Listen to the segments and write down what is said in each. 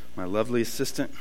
my lovely assistant.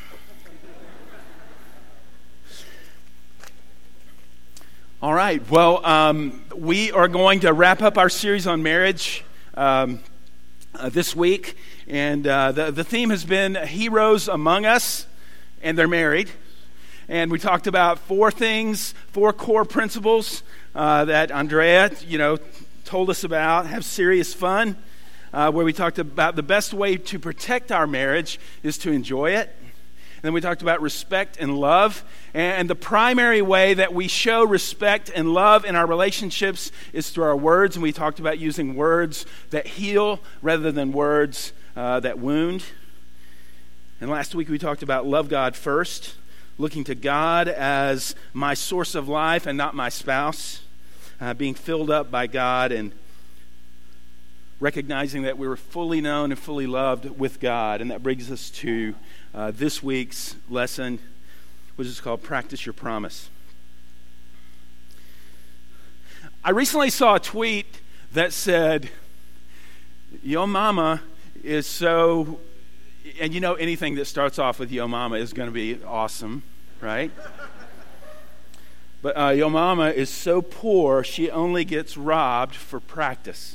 All right, well, we are going to wrap up our series on marriage this week, and the theme has been heroes among us, and they're married. And we talked about four core principles that Andrea, told us about. Have serious fun, where we talked about the best way to protect our marriage is to enjoy it. And then we talked about respect and love. And the primary way that we show respect and love in our relationships is through our words. And we talked about using words that heal rather than words that wound. And last week we talked about love God first, looking to God as my source of life and not my spouse, being filled up by God and recognizing that we were fully known and fully loved with God. And that brings us to this week's lesson, which is called Practice Your Promise. I recently saw a tweet that said, "Yo mama is so..." And anything that starts off with "Yo mama" is going to be awesome, right? But "Yo mama is so poor, she only gets robbed for practice."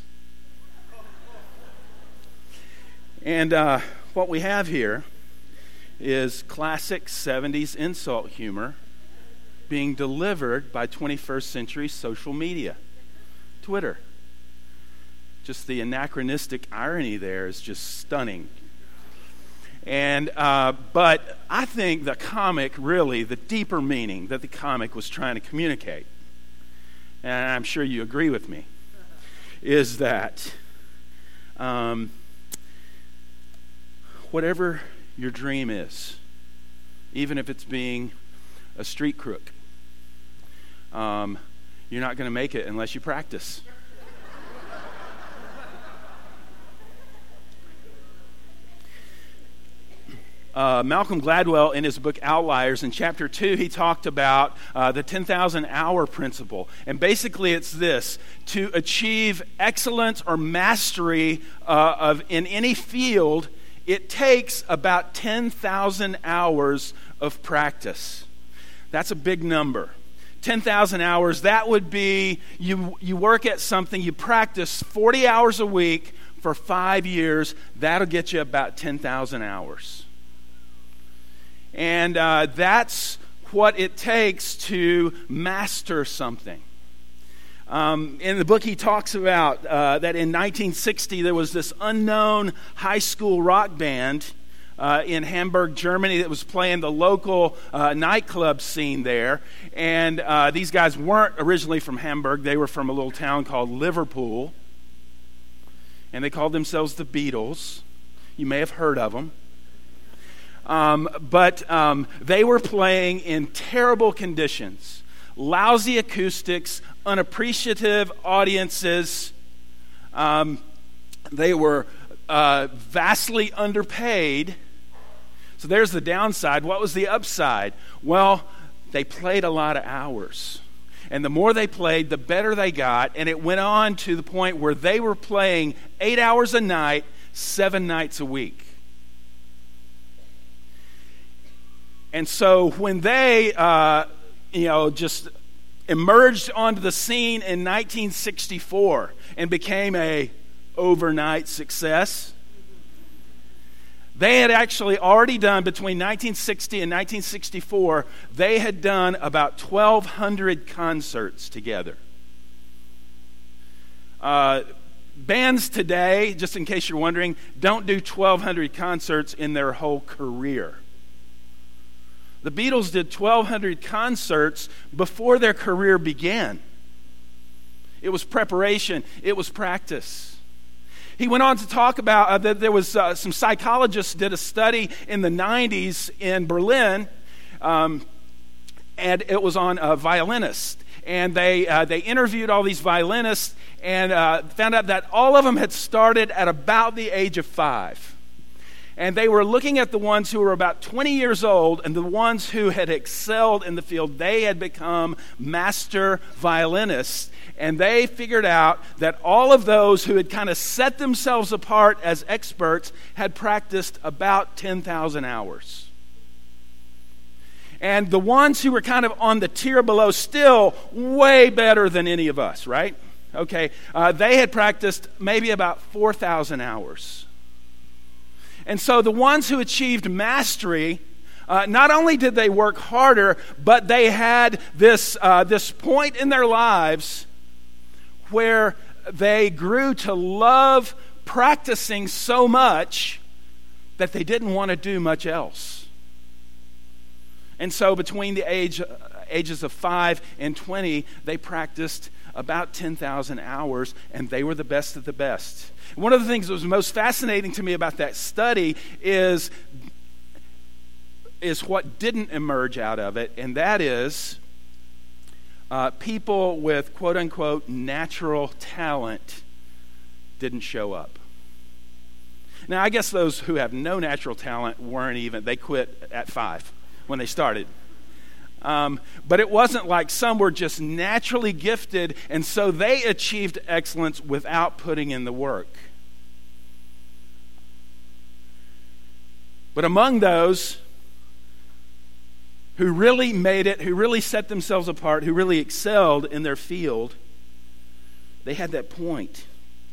And what we have here is classic 70s insult humor being delivered by 21st century social media, Twitter. Just the anachronistic irony there is just stunning. And but I think the comic, really, the deeper meaning that the comic was trying to communicate, and I'm sure you agree with me, is that whatever your dream is, even if it's being a street crook, you're not going to make it unless you practice. Malcolm Gladwell, in his book Outliers, in chapter 2, he talked about the 10,000 hour principle. And basically it's this: to achieve excellence or mastery in any field, it takes about 10,000 hours of practice. That's a big number. 10,000 hours, that would be, you work at something, you practice 40 hours a week for 5 years, that'll get you about 10,000 hours. And that's what it takes to master something. In the book, he talks about that in 1960, there was this unknown high school rock band in Hamburg, Germany, that was playing the local nightclub scene there. And these guys weren't originally from Hamburg. They were from a little town called Liverpool. And they called themselves the Beatles. You may have heard of them. But they were playing in terrible conditions, lousy acoustics, unappreciative audiences. They were vastly underpaid. So there's the downside. What was the upside? Well, they played a lot of hours. And the more they played, the better they got. And it went on to the point where they were playing 8 hours a night, 7 nights a week. And so when they, just emerged onto the scene in 1964 and became a overnight success, they had actually already done, between 1960 and 1964, they had done about 1,200 concerts together. Bands today, just in case you're wondering, don't do 1,200 concerts in their whole career. The Beatles did 1,200 concerts before their career began. It was preparation. It was practice. He went on to talk about that there was some psychologists did a study in the 90s in Berlin, and it was on violinists. And they interviewed all these violinists and found out that all of them had started at about the age of 5. And they were looking at the ones who were about 20 years old, and the ones who had excelled in the field. They had become master violinists. And they figured out that all of those who had kind of set themselves apart as experts had practiced about 10,000 hours. And the ones who were kind of on the tier below, still way better than any of us, right? Okay, they had practiced maybe about 4,000 hours. And so the ones who achieved mastery, not only did they work harder, but they had this point in their lives where they grew to love practicing so much that they didn't want to do much else. And so between the ages of 5 and 20, they practiced about 10,000 hours, and they were the best of the best. One of the things that was most fascinating to me about that study is what didn't emerge out of it, and that is people with quote-unquote natural talent didn't show up. Now, I guess those who have no natural talent they quit at 5 when they started. But it wasn't like some were just naturally gifted, and so they achieved excellence without putting in the work. But among those who really made it, who really set themselves apart, who really excelled in their field, they had that point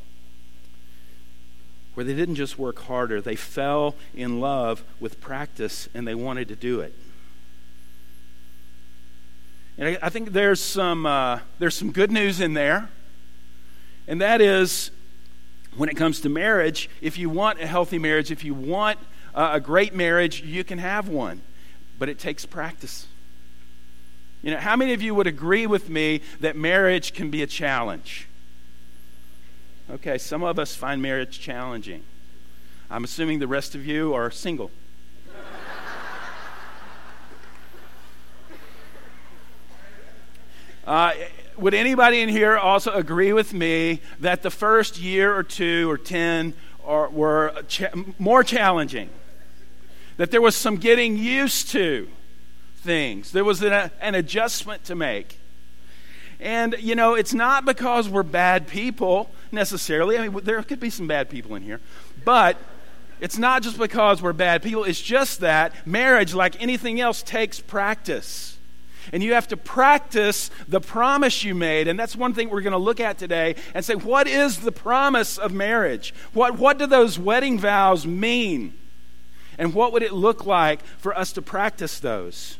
where they didn't just work harder, they fell in love with practice and they wanted to do it. And I think there's some good news in there, and that is when it comes to marriage, if you want a healthy marriage, if you want a great marriage, you can have one, but it takes practice. You know, how many of you would agree with me that marriage can be a challenge? Okay, some of us find marriage challenging. I'm assuming the rest of you are single. Would anybody in here also agree with me that the first year or 2 or 10 were more challenging? That there was some getting used to things. There was an adjustment to make. And, you know, it's not because we're bad people necessarily. I mean, there could be some bad people in here. But it's not just because we're bad people. It's just that marriage, like anything else, takes practice. And you have to practice the promise you made. And that's one thing we're going to look at today and say, what is the promise of marriage? What do those wedding vows mean? And what would it look like for us to practice those?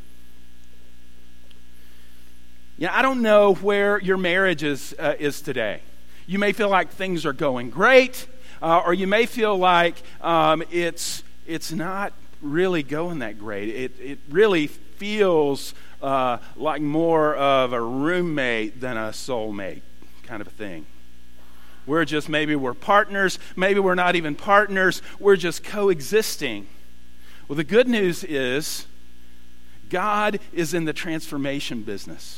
Yeah, I don't know where your marriage is today. You may feel like things are going great, or you may feel like it's not really going that great. It really feels like more of a roommate than a soulmate kind of a thing. Maybe we're partners, maybe we're not even partners, we're just coexisting. Well, the good news is God is in the transformation business.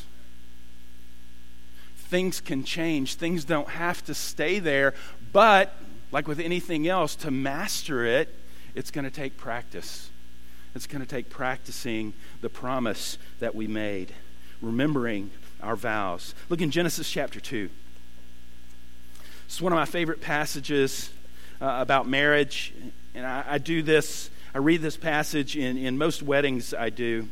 Things can change, things don't have to stay there, but like with anything else, to master it, it's going to take practice. It's going to take practicing the promise that we made, remembering our vows. Look in Genesis chapter 2. It's one of my favorite passages about marriage, and I do this. I read this passage in most weddings I do.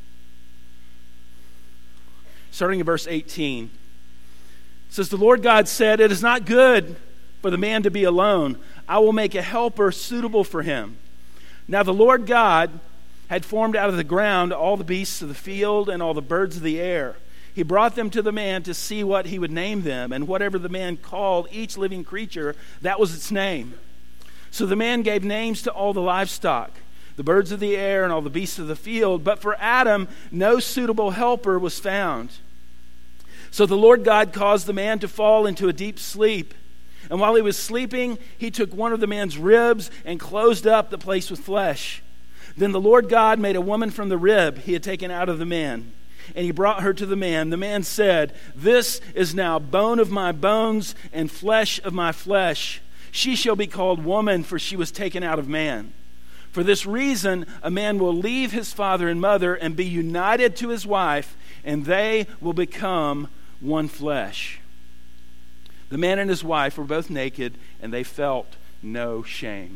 Starting in verse 18. It says, "The Lord God said, 'It is not good for the man to be alone. I will make a helper suitable for him.' Now the Lord God had formed out of the ground all the beasts of the field and all the birds of the air. He brought them to the man to see what he would name them, and whatever the man called each living creature, that was its name. So the man gave names to all the livestock, the birds of the air, and all the beasts of the field. But for Adam, no suitable helper was found. So the Lord God caused the man to fall into a deep sleep. And while he was sleeping, he took one of the man's ribs and closed up the place with flesh. Then the Lord God made a woman from the rib he had taken out of the man, and he brought her to the man. The man said, 'This is now bone of my bones and flesh of my flesh. She shall be called woman, for she was taken out of man. For this reason, a man will leave his father and mother and be united to his wife, and they will become one flesh. The man and his wife were both naked, and they felt no shame.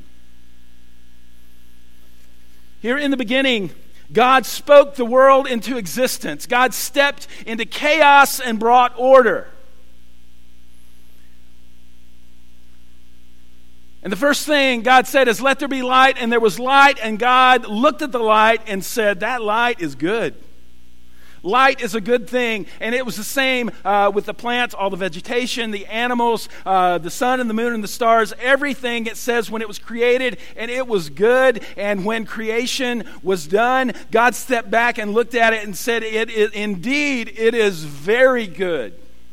Here in the beginning, God spoke the world into existence. God stepped into chaos and brought order. And the first thing God said is, let there be light, and there was light, and God looked at the light and said, that light is good. Light is a good thing, and it was the same with the plants, all the vegetation, the animals, the sun and the moon and the stars, everything. It says when it was created, and it was good, and when creation was done, God stepped back and looked at it and said, indeed, it is very good.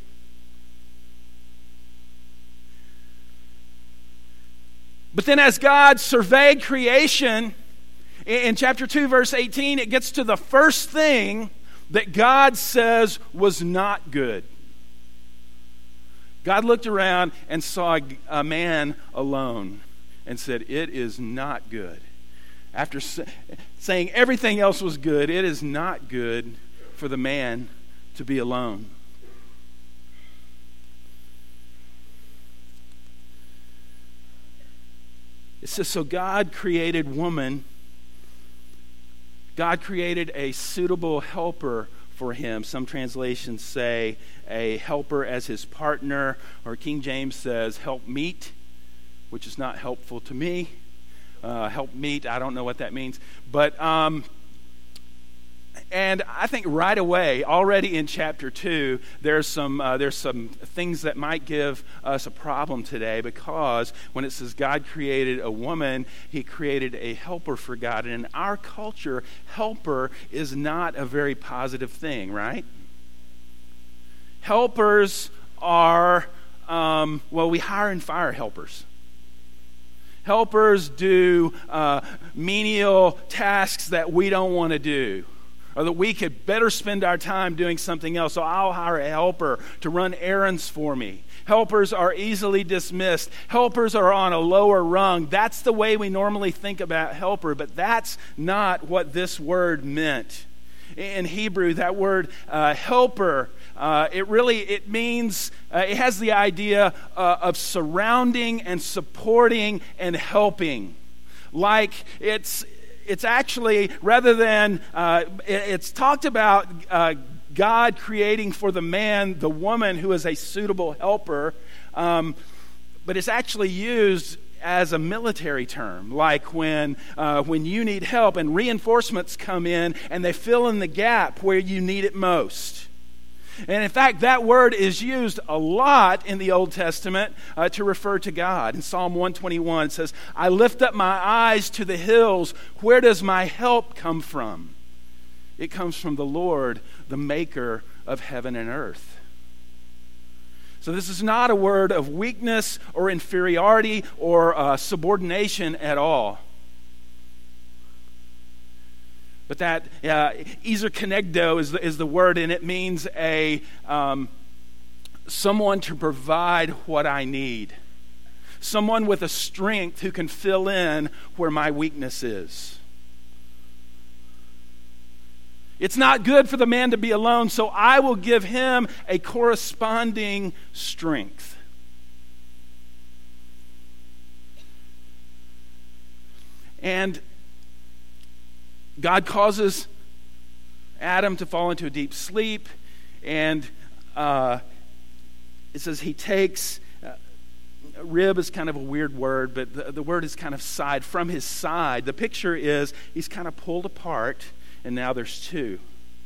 But then as God surveyed creation, in chapter 2, verse 18, it gets to the first thing that God says was not good. God looked around and saw a man alone and said, it is not good. After saying everything else was good, it is not good for the man to be alone. It says, so God created woman. God created a suitable helper for him. Some translations say a helper as his partner, or King James says help meet, which is not helpful to me. Help meet, I don't know what that means. But and I think right away, already in chapter 2, there's some things that might give us a problem today, because when it says God created a woman, he created a helper for God. And in our culture, helper is not a very positive thing, right? Helpers are, we hire and fire helpers. Helpers do menial tasks that we don't want to do, or that we could better spend our time doing something else. So I'll hire a helper to run errands for me. Helpers are easily dismissed. Helpers are on a lower rung. That's the way we normally think about helper, but that's not what this word meant. In Hebrew, that word helper, it means, it has the idea of surrounding and supporting and helping. Like it's actually, rather than, it's talked about God creating for the man, the woman who is a suitable helper, but it's actually used as a military term, like when you need help and reinforcements come in and they fill in the gap where you need it most. And in fact, that word is used a lot in the Old Testament to refer to God. In Psalm 121, it says, I lift up my eyes to the hills. Where does my help come from? It comes from the Lord, the maker of heaven and earth. So this is not a word of weakness or inferiority or subordination at all. But that ezer kenegdo is the word, and it means a someone to provide what I need. Someone with a strength who can fill in where my weakness is. It's not good for the man to be alone, so I will give him a corresponding strength. And God causes Adam to fall into a deep sleep, and it says he takes, rib is kind of a weird word, but the word is kind of side, from his side. The picture is he's kind of pulled apart, and now there's two.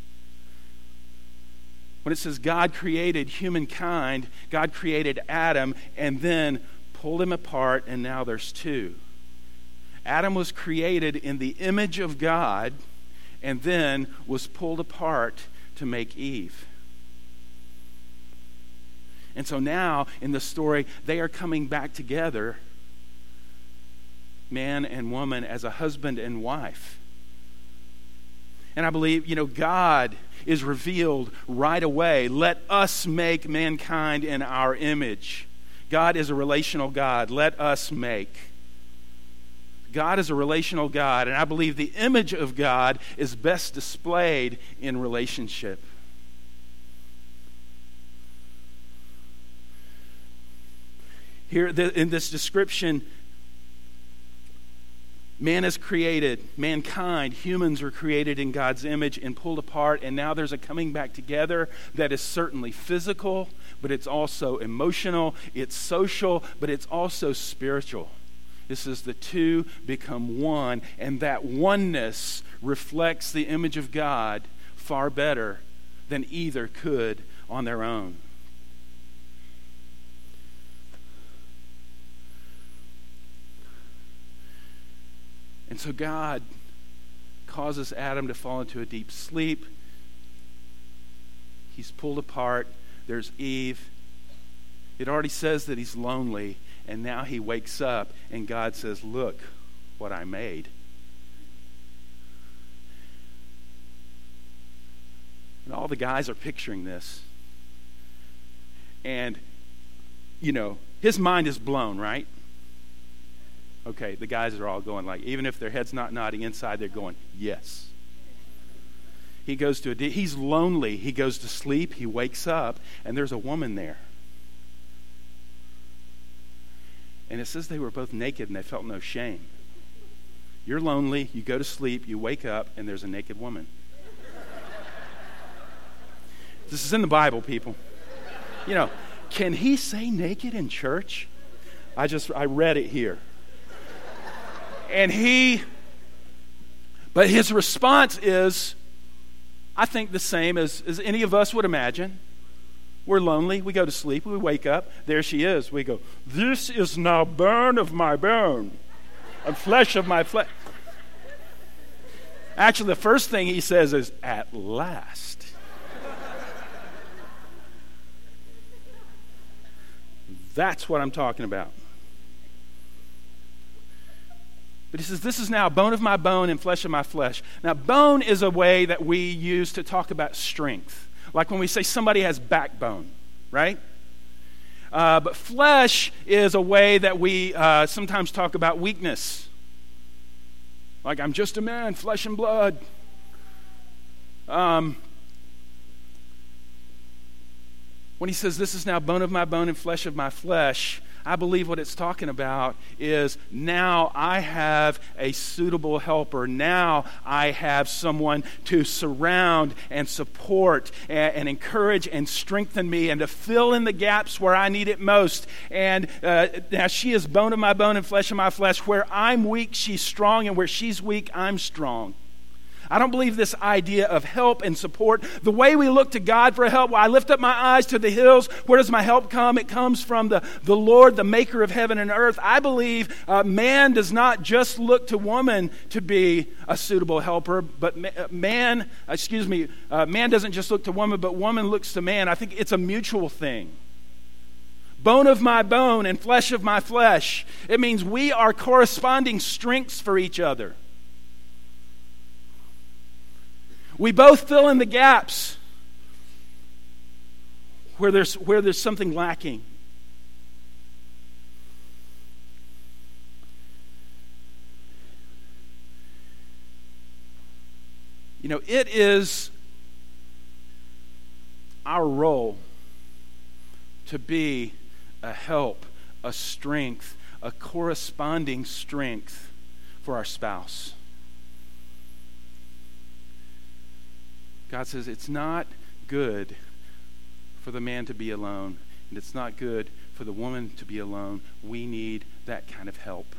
When it says God created humankind, God created Adam, and then pulled him apart, and now there's two. Adam was created in the image of God and then was pulled apart to make Eve. And so now in the story, they are coming back together, man and woman, as a husband and wife. And I believe, God is revealed right away. Let us make mankind in our image. God is a relational God. Let us make. God is a relational God, and I believe the image of God is best displayed in relationship. Here in this description, man is created, mankind, humans are created in God's image and pulled apart, and now there's a coming back together that is certainly physical, but it's also emotional, it's social, but it's also spiritual. This is the two become one, and that oneness reflects the image of God far better than either could on their own. And so God causes Adam to fall into a deep sleep. He's pulled apart. There's Eve. It already says that he's lonely, and now he wakes up, and God says, look what I made. And all the guys are picturing this. And, his mind is blown, right? Okay, the guys are all going like, even if their head's not nodding inside, they're going, yes. He's lonely. He goes to sleep. He wakes up, and there's a woman there. And it says they were both naked, and they felt no shame. You're lonely. You go to sleep. You wake up, and there's a naked woman. This is in the Bible, people. Can he say naked in church? I read it here. But his response is, I think, the same as any of us would imagine. We're lonely. We go to sleep. We wake up. There she is. We go, this is now bone of my bone and flesh of my flesh. Actually, the first thing he says is, at last. That's what I'm talking about. But he says, this is now bone of my bone and flesh of my flesh. Now, bone is a way that we use to talk about strength. Like when we say somebody has backbone, right? But flesh is a way that we sometimes talk about weakness. Like, I'm just a man, flesh and blood. When he says, this is now bone of my bone and flesh of my flesh, I believe what it's talking about is now I have a suitable helper. Now I have someone to surround and support and encourage and strengthen me and to fill in the gaps where I need it most. And now she is bone of my bone and flesh of my flesh. Where I'm weak, she's strong, and where she's weak, I'm strong. I don't believe this idea of help and support. The way we look to God for help, I lift up my eyes to the hills. Where does my help come? It comes from the Lord, the maker of heaven and earth. I believe man does not just look to woman to be a suitable helper, but man doesn't just look to woman, but woman looks to man. I think it's a mutual thing. Bone of my bone and flesh of my flesh. It means we are corresponding strengths for each other. We both fill in the gaps where there's something lacking. It is our role to be a help, a strength, a corresponding strength for our spouse. God says it's not good for the man to be alone, and it's not good for the woman to be alone. We need that kind of help.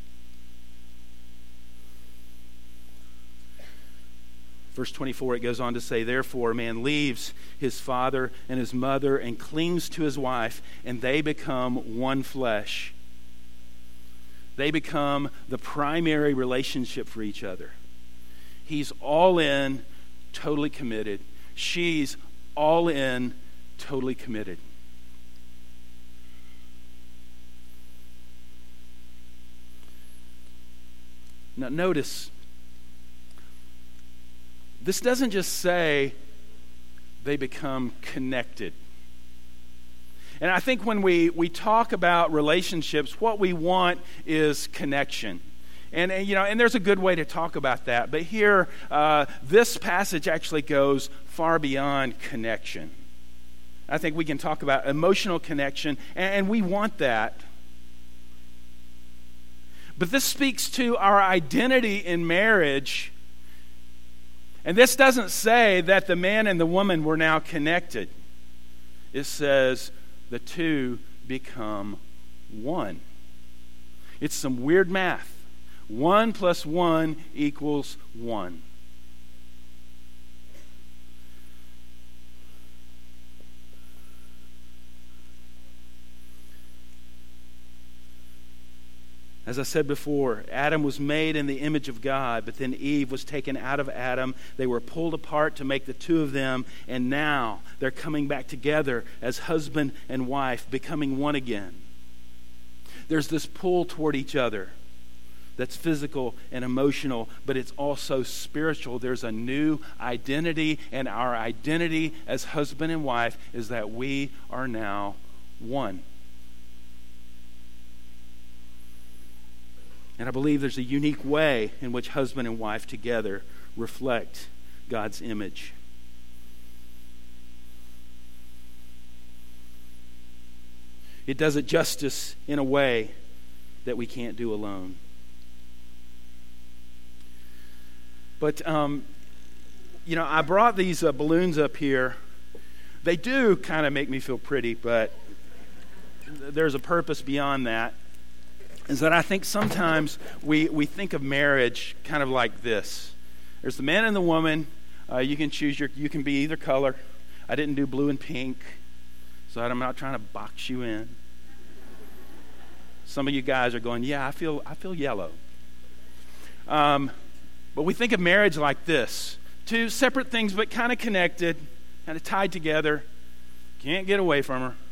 Verse 24, it goes on to say, therefore, a man leaves his father and his mother and clings to his wife, and they become one flesh. They become the primary relationship for each other. He's all in, totally committed. She's all in, totally committed. Now notice, this doesn't just say they become connected. And I think when we talk about relationships, what we want is connection. And there's a good way to talk about that. But here, this passage actually goes far beyond connection. I think we can talk about emotional connection, and we want that. But this speaks to our identity in marriage. And this doesn't say that the man and the woman were now connected. It says the two become one. It's some weird math. 1 + 1 = 1. As I said before, Adam was made in the image of God, but then Eve was taken out of Adam. They were pulled apart to make the two of them, and now they're coming back together as husband and wife, becoming one again. There's this pull toward each other that's physical and emotional, but it's also spiritual. There's a new identity, and our identity as husband and wife is that we are now one. And I believe there's a unique way in which husband and wife together reflect God's image. It does it justice in a way that we can't do alone. But, I brought these balloons up here. They do kind of make me feel pretty, but there's a purpose beyond that. Is that I think sometimes we think of marriage kind of like this. There's the man and the woman. You can choose you can be either color. I didn't do blue and pink, so I'm not trying to box you in. Some of you guys are going, yeah, I feel yellow. But we think of marriage like this. Two separate things, but kind of connected, kind of tied together. Can't get away from her.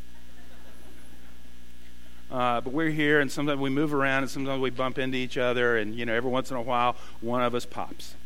But we're here, and sometimes we move around, and sometimes we bump into each other, and, every once in a while, one of us pops.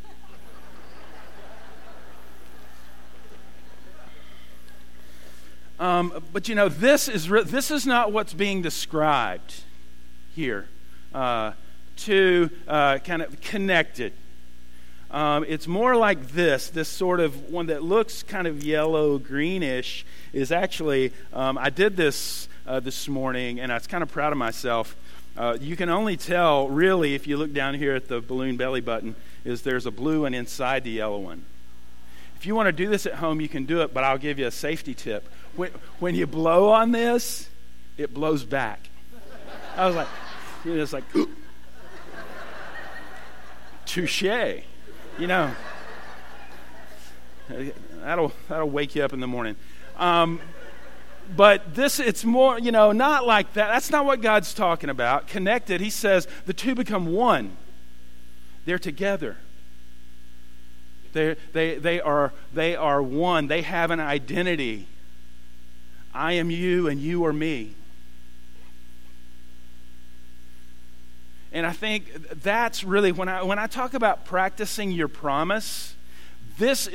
But, this is not what's being described here. Two kind of connected. It's more like this sort of one that looks kind of yellow-greenish is actually, I did this this morning, and I was kind of proud of myself. You can only tell, really, if you look down here at the balloon belly button, is there's a blue one inside the yellow one. If you want to do this at home, you can do it, but I'll give you a safety tip. When you blow on this, it blows back. I was like, it's like, touche. That'll wake you up in the morning. But it's more, not like that. That's not what God's talking about. Connected, he says, the two become one. They're together. They are one. They have an identity. I am you and you are me. And I think that's really, when I talk about practicing your promise, this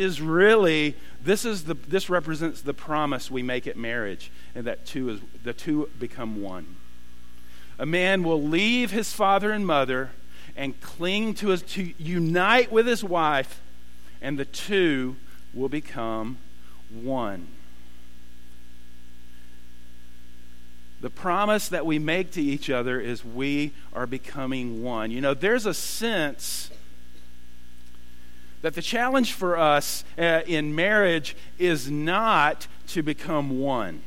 represents the promise we make at marriage, and that the two become one. A man will leave his father and mother and cling to unite with his wife, and the two will become one. The promise that we make to each other is we are becoming one. There's a sense that the challenge for us in marriage is not to become one.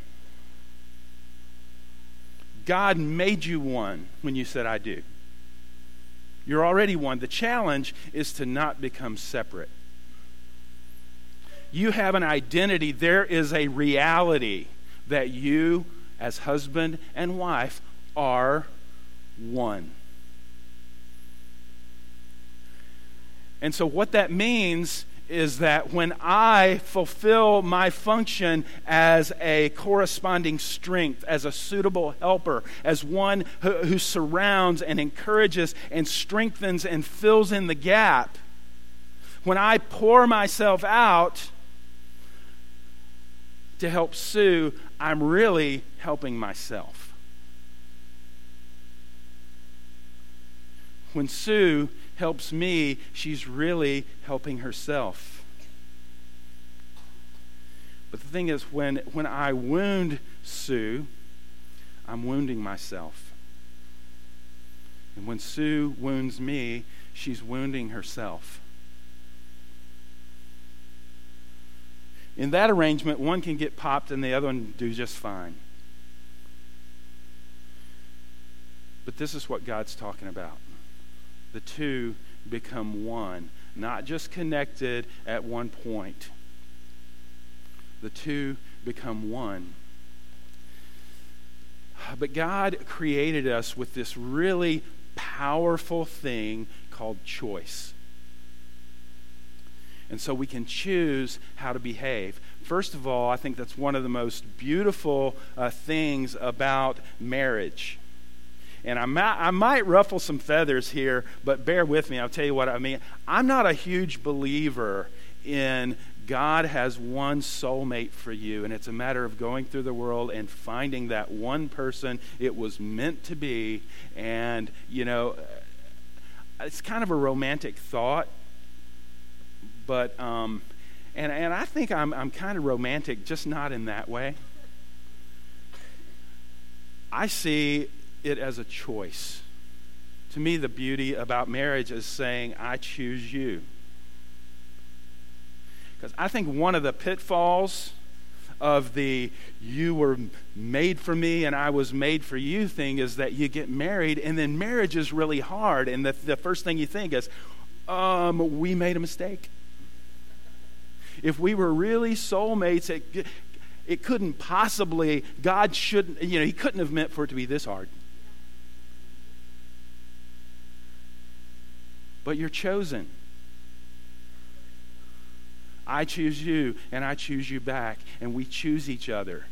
God made you one when you said, I do. You're already one. The challenge is to not become separate. You have an identity. There is a reality that you, as husband and wife, are one. And so what that means is that when I fulfill my function as a corresponding strength, as a suitable helper, as one who surrounds and encourages and strengthens and fills in the gap, when I pour myself out to help Sue, I'm really helping myself. When Sue helps me, she's really helping herself. But the thing is, when I wound Sue, I'm wounding myself. And when Sue wounds me, she's wounding herself. In that arrangement, one can get popped and the other one do just fine. But this is what God's talking about. The two become one, not just connected at one point. The two become one. But God created us with this really powerful thing called choice. And so we can choose how to behave. First of all, I think that's one of the most beautiful things about marriage. And I might ruffle some feathers here, but bear with me. I'll tell you what I mean. I'm not a huge believer in God has one soulmate for you, and it's a matter of going through the world and finding that one person it was meant to be. And, you know, it's kind of a romantic thought, but and I think I'm kind of romantic, just not in that way. I see it as a choice. To me, the beauty about marriage is saying, I choose you. Because I think one of the pitfalls of the you were made for me and I was made for you thing is that you get married and then marriage is really hard. And the first thing you think is, we made a mistake. If we were really soulmates, it couldn't possibly, God shouldn't, he couldn't have meant for it to be this hard. But you're chosen. I choose you, and I choose you back, and we choose each other.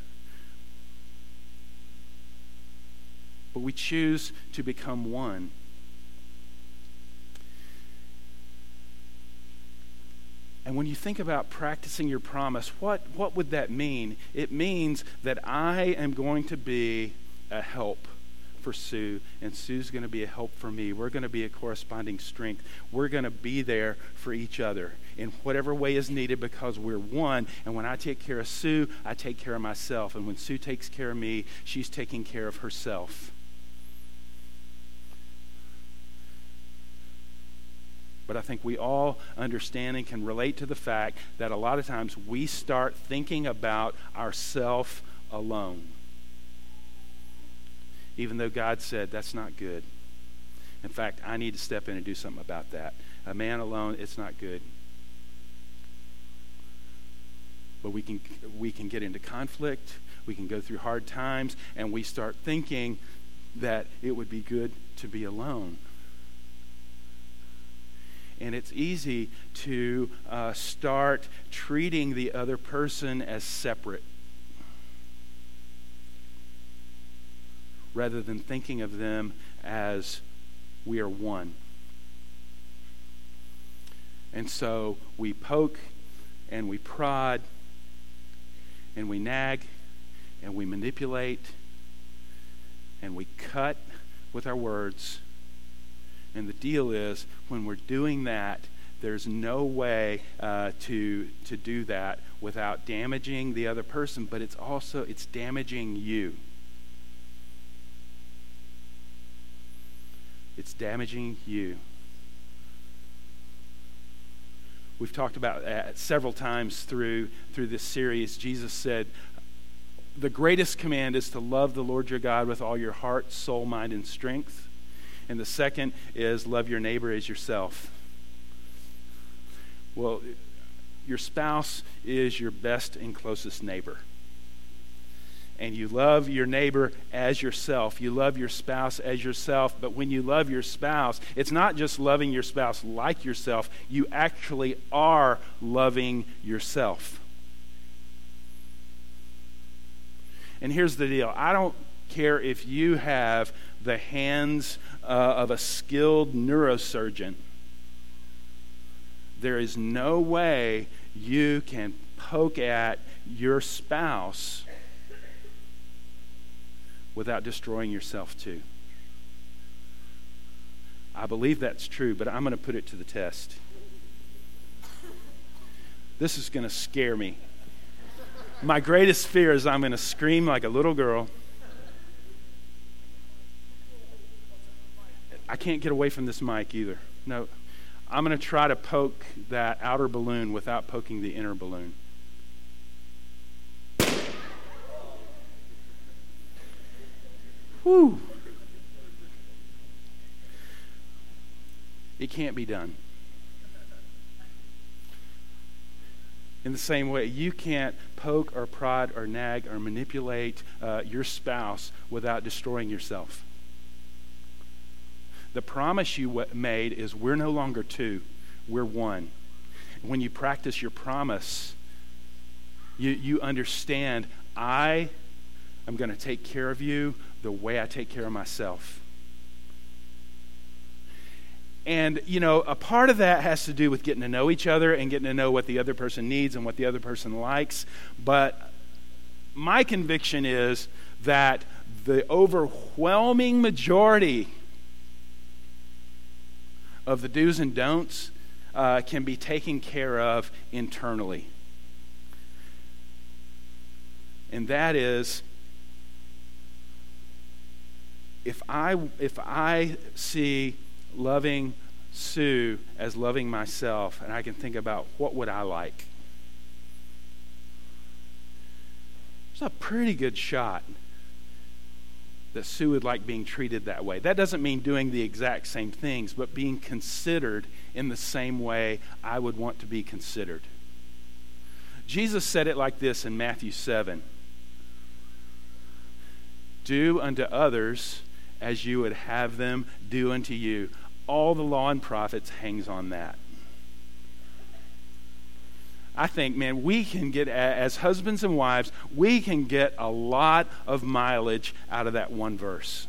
But we choose to become one. And when you think about practicing your promise, what would that mean? It means that I am going to be a help for Sue, and Sue's going to be a help for me. We're going to be a corresponding strength. We're going to be there for each other in whatever way is needed because we're one. And when I take care of Sue, I take care of myself. And when Sue takes care of me, she's taking care of herself. But I think we all understand and can relate to the fact that a lot of times we start thinking about ourselves alone. Even though God said, that's not good. In fact, I need to step in and do something about that. A man alone, it's not good. But we can get into conflict, we can go through hard times, and we start thinking that it would be good to be alone. And it's easy to start treating the other person as separate, rather than thinking of them as we are one. And so we poke and we prod and we nag and we manipulate and we cut with our words. And the deal is, when we're doing that, there's no way to do that without damaging the other person, but it's damaging you. It's damaging you. We've talked about several times through this series. Jesus said, the greatest command is to love the Lord your God with all your heart, soul, mind, and strength. And the second is love your neighbor as yourself. Well, your spouse is your best and closest neighbor. And you love your neighbor as yourself. You love your spouse as yourself. But when you love your spouse, it's not just loving your spouse like yourself. You actually are loving yourself. And here's the deal. I don't care if you have the hands of a skilled neurosurgeon. There is no way you can poke at your spouse without destroying yourself too? I believe that's true, but I'm going to put it to the test. This is going to scare me. My greatest fear is I'm going to scream like a little girl. I can't get away from this mic either. No, I'm going to try to poke that outer balloon without poking the inner balloon. Whew. It can't be done. In the same way, you can't poke or prod or nag or manipulate your spouse without destroying yourself. The promise you made is we're no longer two, we're one. When you practice your promise, you understand, I am going to take care of you the way I take care of myself. And, a part of that has to do with getting to know each other and getting to know what the other person needs and what the other person likes. But my conviction is that the overwhelming majority of the do's and don'ts can be taken care of internally. And that is, if I see loving Sue as loving myself, and I can think about what would I like, there's a pretty good shot that Sue would like being treated that way. That doesn't mean doing the exact same things, but being considered in the same way I would want to be considered. Jesus said it like this in Matthew 7. Do unto others as you would have them do unto you. All the law and prophets hangs on that. I think, man, we can get, as husbands and wives, we can get a lot of mileage out of that one verse.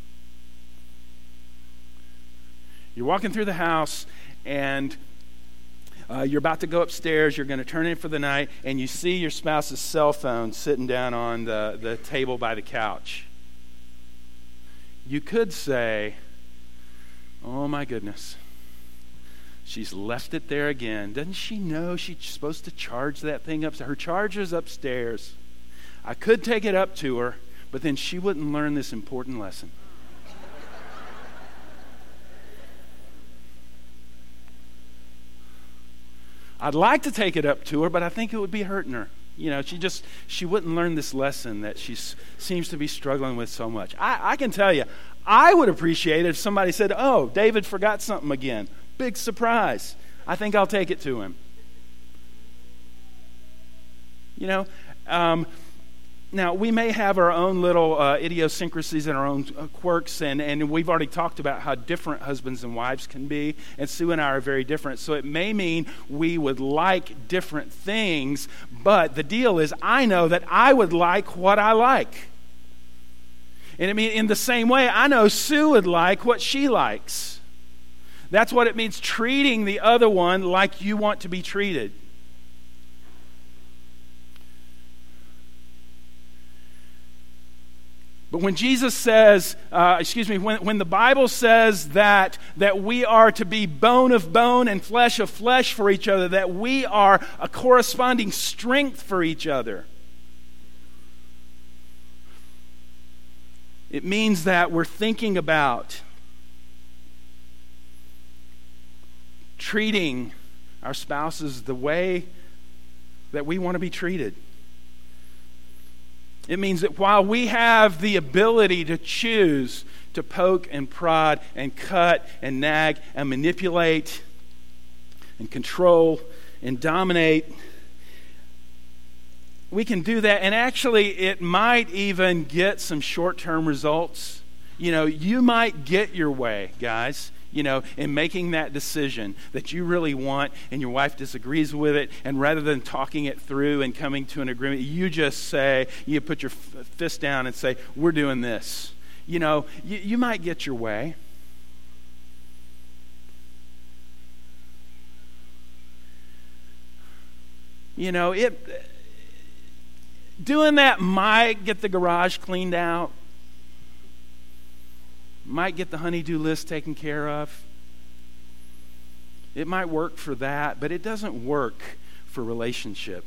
You're walking through the house and you're about to go upstairs, you're going to turn in for the night, and you see your spouse's cell phone sitting down on the table by the couch. You could say, oh my goodness, she's left it there again. Doesn't she know she's supposed to charge that thing up? Her charger's upstairs. I could take it up to her, but then she wouldn't learn this important lesson. I'd like to take it up to her, but I think it would be hurting her. She wouldn't learn this lesson that she seems to be struggling with so much. I can tell you, I would appreciate it if somebody said, oh, David forgot something again. Big surprise. I think I'll take it to him. Now, we may have our own little idiosyncrasies and our own quirks, and we've already talked about how different husbands and wives can be, and Sue and I are very different. So it may mean we would like different things, but the deal is I know that I would like what I like. And I mean, in the same way, I know Sue would like what she likes. That's what it means, treating the other one like you want to be treated. But when Jesus says, when the Bible says that we are to be bone of bone and flesh of flesh for each other, that we are a corresponding strength for each other, it means that we're thinking about treating our spouses the way that we want to be treated. It means that while we have the ability to choose to poke and prod and cut and nag and manipulate and control and dominate, we can do that. And actually, it might even get some short-term results. You might get your way, guys, in making that decision that you really want and your wife disagrees with it, and rather than talking it through and coming to an agreement, you just say, you put your fist down and say, we're doing this. You might get your way. Doing that might get the garage cleaned out, might get the honey-do list taken care of. It might work for that, but it doesn't work for relationships.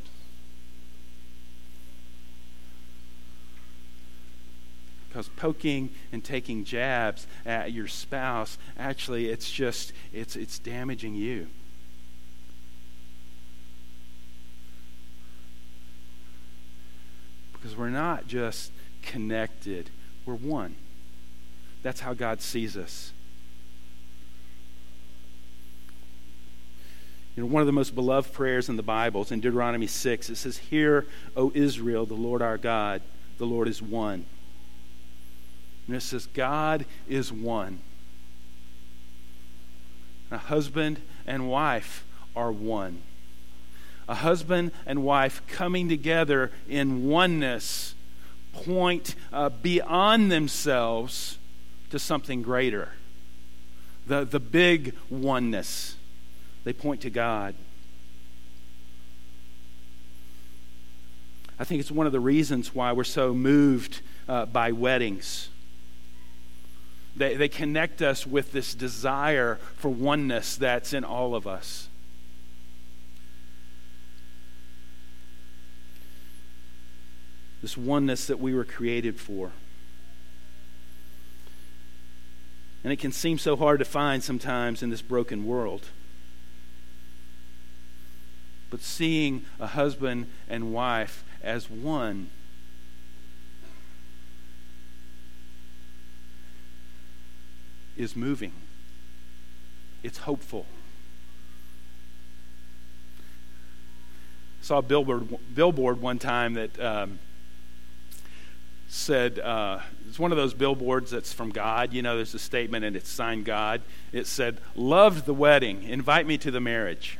Because poking and taking jabs at your spouse, actually, it's damaging you. Because we're not just connected, we're one. That's how God sees us. One of the most beloved prayers in the Bible is in Deuteronomy 6. It says, "Hear, O Israel, the Lord our God, the Lord is one." And it says, God is one. A husband and wife are one. A husband and wife coming together in oneness point beyond themselves to something greater. The big oneness. They point to God. I think it's one of the reasons why we're so moved by weddings. They connect us with this desire for oneness that's in all of us. This oneness that we were created for. And it can seem so hard to find sometimes in this broken world. But seeing a husband and wife as one is moving. It's hopeful. I saw a billboard one time that said, it's one of those billboards that's from God. There's a statement and it's signed God. It said, "Loved the wedding, invite me to the marriage."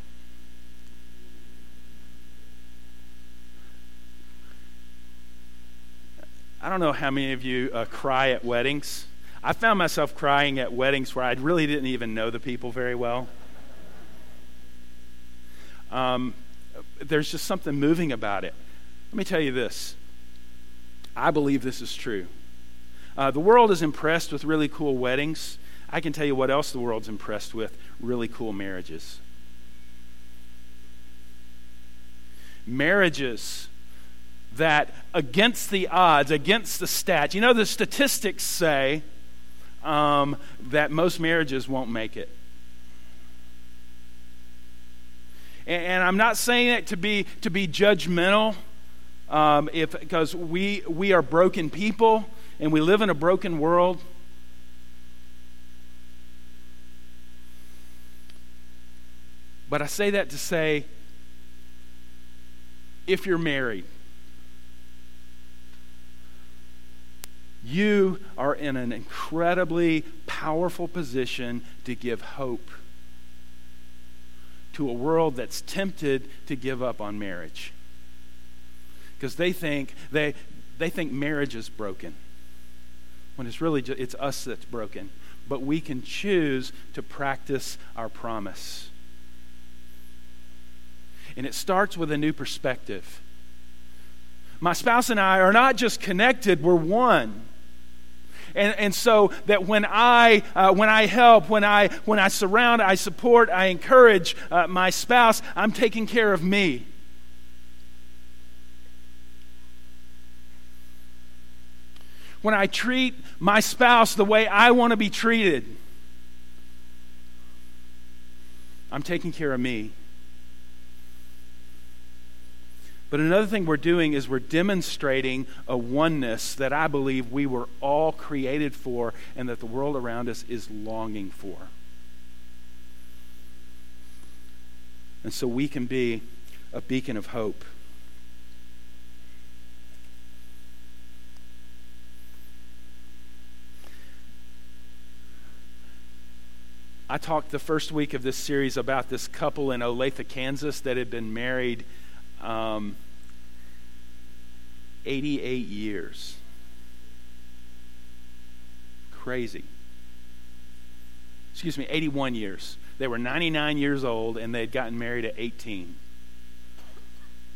I don't know how many of you cry at weddings. I found myself crying at weddings where I really didn't even know the people very well. There's just something moving about it. Let me tell you this. I believe this is true. The world is impressed with really cool weddings. I can tell you what else the world's impressed with: really cool marriages. Marriages that, against the odds, against the stats, the statistics say that most marriages won't make it. And I'm not saying it to be judgmental, because we are broken people and we live in a broken world. But I say that to say, if you're married, you are in an incredibly powerful position to give hope to a world that's tempted to give up on marriage. Because they think marriage is broken, when it's really it's us that's broken. But we can choose to practice our promise. And it starts with a new perspective. My spouse and I are not just connected, we're one. And so that when I help, when I surround, I support, I encourage my spouse, I'm taking care of me. When I treat my spouse the way I want to be treated, I'm taking care of me. But another thing we're doing is we're demonstrating a oneness that I believe we were all created for and that the world around us is longing for. And so we can be a beacon of hope. I talked the first week of this series about this couple in Olathe, Kansas that had been married 88 years. Crazy. 81 years. They were 99 years old and they'd gotten married at 18.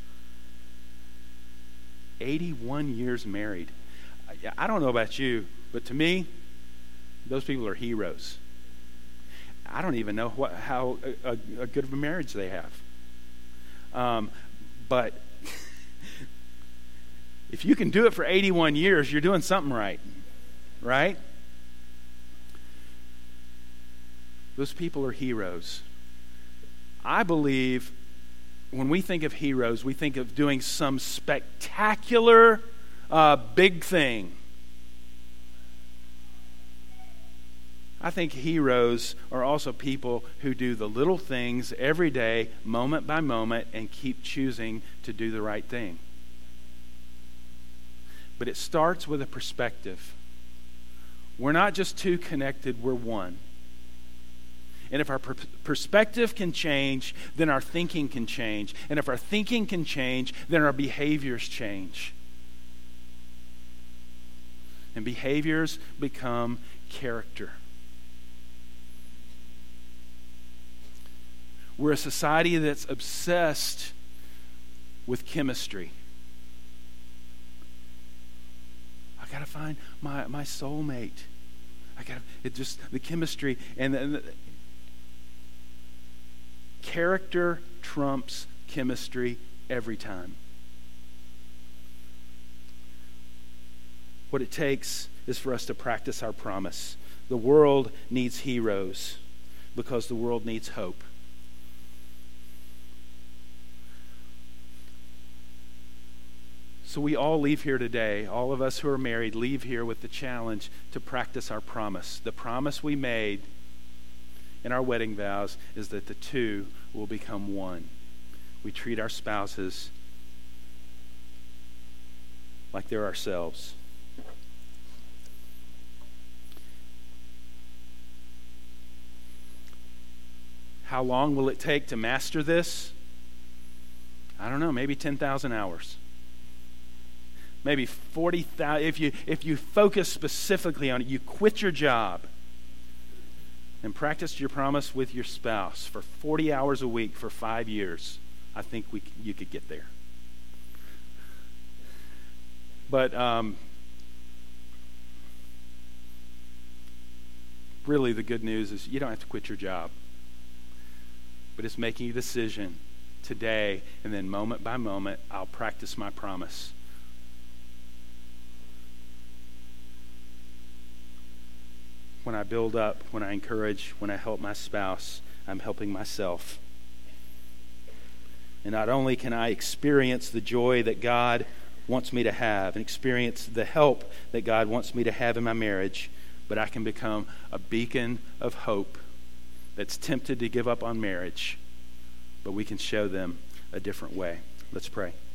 81 years married. I don't know about you, but to me, those people are heroes. I don't even know how good of a marriage they have. But if you can do it for 81 years, you're doing something right. Right? Those people are heroes. I believe when we think of heroes, we think of doing some spectacular big thing. I think heroes are also people who do the little things every day, moment by moment, and keep choosing to do the right thing. But it starts with a perspective. We're not just two connected, we're one. And if our perspective can change, then our thinking can change. And if our thinking can change, then our behaviors change. And behaviors become character. We're a society that's obsessed with chemistry. I got to find my soulmate. The chemistry and the character trumps chemistry every time. What it takes is for us to practice our promise. The world needs heroes because the world needs hope. So we all leave here today, all of us who are married leave here with the challenge to practice our promise. The promise we made in our wedding vows is that the two will become one. We treat our spouses like they're ourselves. How long will it take to master this? I don't know, maybe 10,000 hours. Maybe 40,000. If you focus specifically on it, you quit your job and practice your promise with your spouse for 40 hours a week for 5 years, I think you could get there. But really the good news is you don't have to quit your job. But it's making a decision today, and then moment by moment, I'll practice my promise. When I build up, when I encourage, when I help my spouse, I'm helping myself. And not only can I experience the joy that God wants me to have and experience the help that God wants me to have in my marriage, but I can become a beacon of hope that's tempted to give up on marriage, but we can show them a different way. Let's pray.